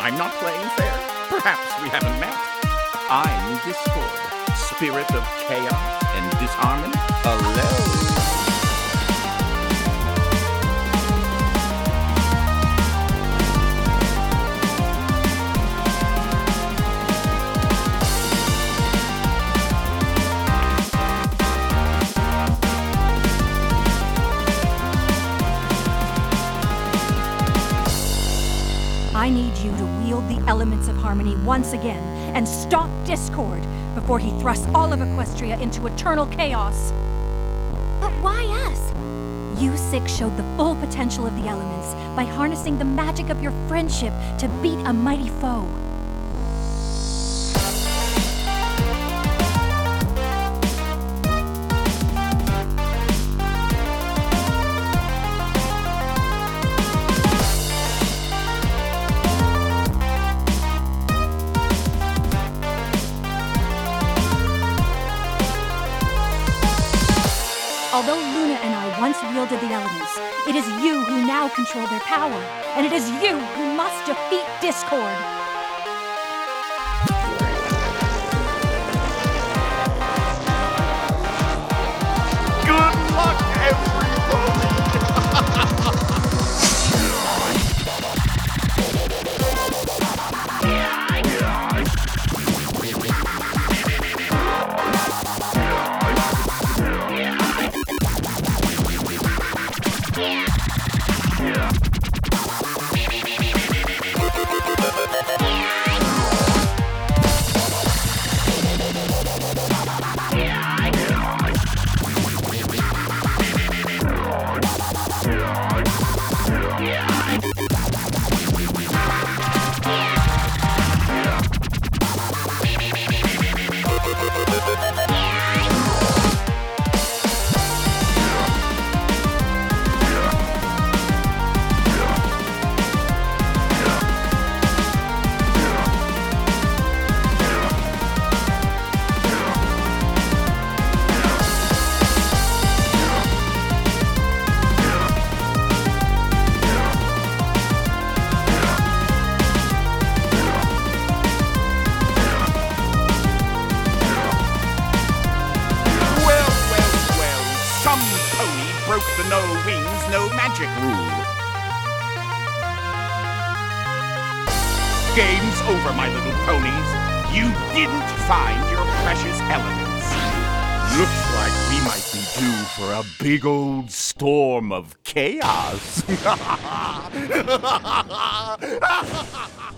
I'm not playing fair. Perhaps we haven't met. I'm Discord, spirit of chaos and disharmony. Hello. I need you to wield the elements of harmony once again and stop Discord before he thrusts all of Equestria into eternal chaos. But why us? You six showed the full potential of the elements by harnessing the magic of your friendship to beat a mighty foe. Although Luna and I once wielded the elements, it is you who now control their power, and it is you who must defeat Discord. Good luck, everybody! Broke the no wings, no magic rule. Game's over, my little ponies. You didn't find your precious elements. Looks like we might be due for a big old storm of chaos.